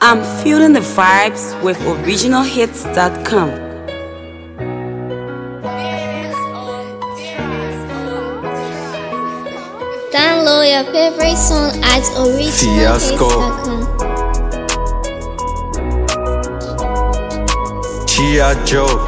I'm feeling the vibes with originalhits.com. Download your favorite song at originalhits.com. G.I. Joe.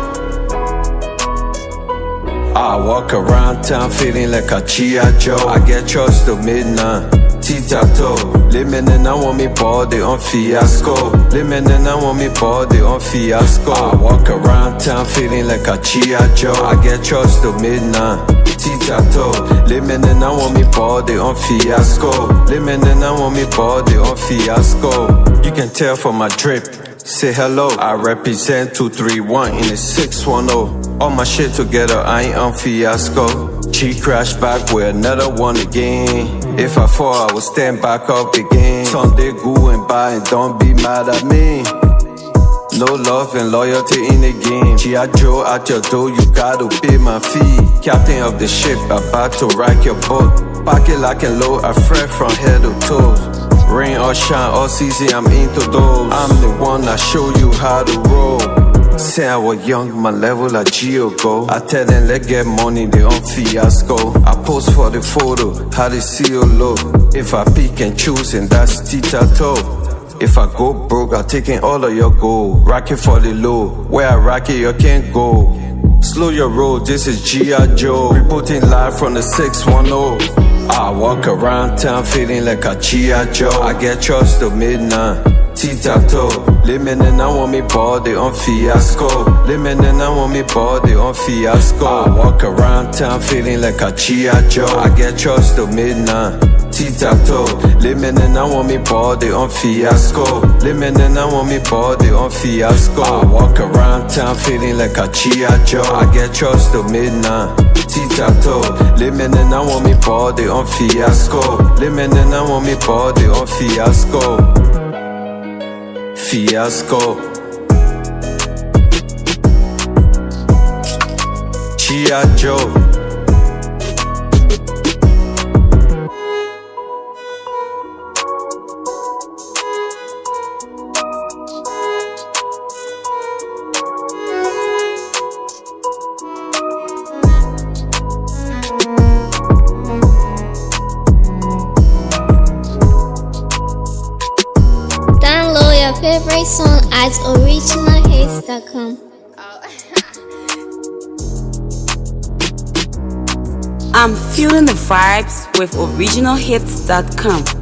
I walk around town feeling like a G.I. Joe. I get trust till midnight. Tita-toe. Living and I want me body on fiasco. Living and I want me body on fiasco. I walk around town feeling like a G.I. Joe. I get trust till midnight. Tita-toe. Living and I want me body on fiasco. Living and I want me body on fiasco. You can tell from my drip. Say hello, I represent 231 in the 610. All my shit together, I ain't on fiasco. G crash back with another one again. If I fall, I will stand back up again. Sunday go and buy and don't be mad at me. No love and loyalty in the game. G.I. Joe at your door, you gotta pay my fee. Captain of the ship, about to rock your boat. Pocket lock and load, I fret from head to toes. Rain or shine, all season, I'm into those. I'm the one that show you how to roll. Say I was young, my level like Geo go. I tell them, let's get money, they on fiasco. I post for the photo, how they see you look. If I pick and choose, and that's Tita-toe. If I go broke, I'm taking all of your gold. Rock it for the low, where I rock it, you can't go. Slow your roll, this is G.I. Joe. Reporting live from the 610. I walk around town feeling like a G.I. Joe. I get trust till midnight. Tita-toe. Living and I want me body on fiasco. Living and I want me body on fiasco. I walk around town feeling like a G.I. Joe. I get trust till midnight. Tita-toe. Living and I want me body on fiasco. Living and I want me body on fiasco. I walk around town feeling like a G.I. Joe. I get trust till midnight. Tita-toe. Living and I want me body on fiasco. Living and I want me body on fiasco. Fiasco. G.I. Joe. Favorite song at originalhits.com. I'm feeling the vibes with originalhits.com.